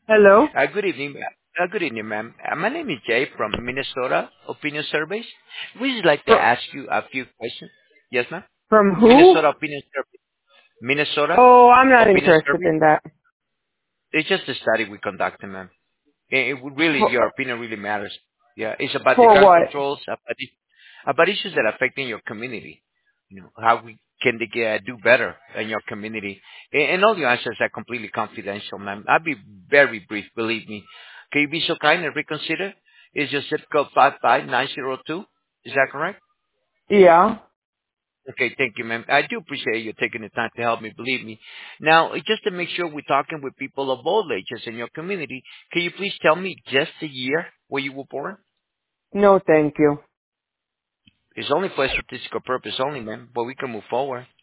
Hello? Good evening. Good evening, ma'am. My name is Jay from Minnesota Opinion Surveys. We just like to Fr- ask you a few questions. Yes, ma'am. From who? Minnesota Opinion Survey. Minnesota Oh, I'm not Opinion interested Survey. in that. It's just a study we conducted, ma'am. Really, For, your opinion really matters. Yeah, it's about the for gun what? controls, about issues that are affecting your community. How we can they do better in your community. And all your answers are completely confidential, ma'am. I'll be very brief, believe me. Can you be so kind and reconsider? Is your zip code 55902? Is that correct? Yeah. Okay, thank you, ma'am. I do appreciate you taking the time to help me, believe me. Now, just to make sure we're talking with people of all ages in your community, can you please tell me just the year where you were born? No, thank you. It's only for statistical purpose only, ma'am, but we can move forward.